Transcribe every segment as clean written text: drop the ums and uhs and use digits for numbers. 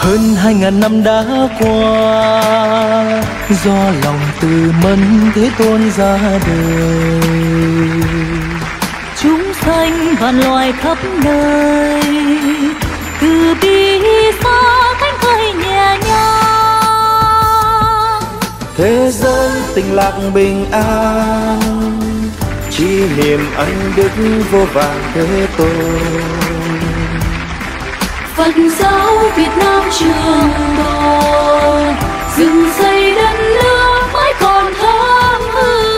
Hơn 2000 năm đã qua, do lòng từ mẫn Thế Tôn ra đời. Chúng sanh vạn loài khắp nơi, từ bi xa thánh khơi nhẹ nhàng. Thế giới tình lạc bình an, chi niệm ân đức vô vàn Thế Tôn. Phật giáo Việt Nam trường tồn, dựng xây đất nước mãi còn thơm hương.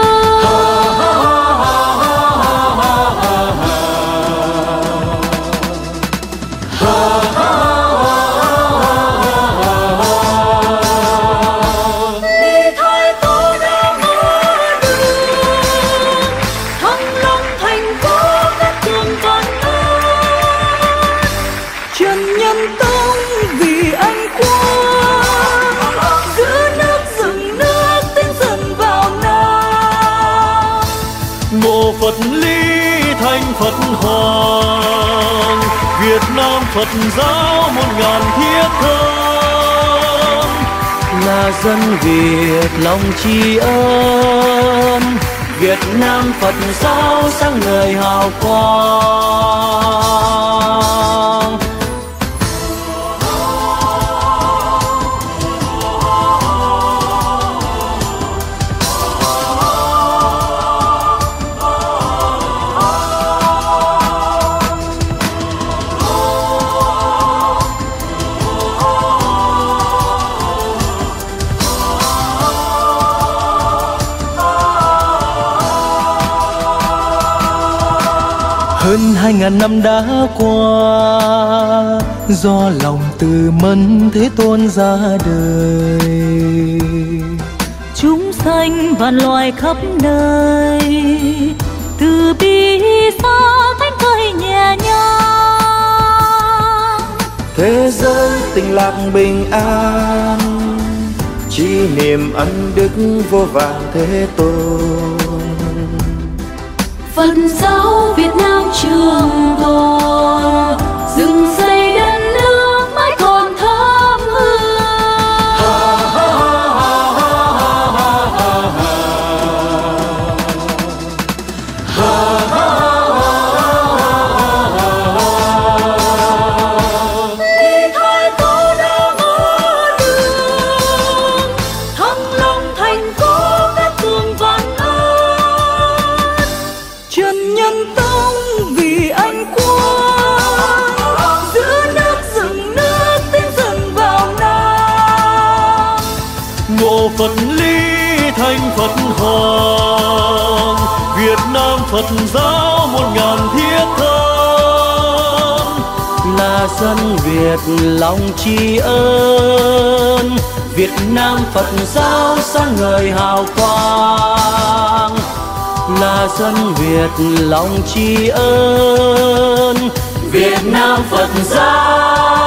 Đi thay tô đã mở đường, Thăng Long thành phố các trường vạn ơn. Trần Nhân Tông vì anh qua, giữ nước dựng nước tiến dần vào Nam. Ngộ Phật ly thanh Phật hoàng, Việt Nam Phật giáo 1000 thiết thơm. Là dân Việt lòng tri ân, Việt Nam Phật giáo sáng ngời hào quang. Hơn 2000 năm đã qua, do lòng từ mẫn Thế Tôn ra đời. Chúng sanh vạn loài khắp nơi, từ bi xa thánh khơi nhẹ nhàng. Thế giới tình lạc bình an, chi niệm ân đức vô vàn Thế Tôn. Phật giáo Việt Nam trường tồn, dựng xây đất nước mãi còn thơm hương. Đi thay tô đã mở đường, Thăng Long thành phố các trường vạn ơn. Trần Nhân Tông vì anh qua, giữ nước dựng nước tiến dần vào Nam. Ngộ Phật ly thanh Phật hoàng, Việt Nam Phật giáo 1000 thiết thơm. Là dân Việt lòng tri ân, Việt Nam Phật giáo sáng ngời hào quang. Là dân Việt lòng tri ân, Việt Nam Phật giáo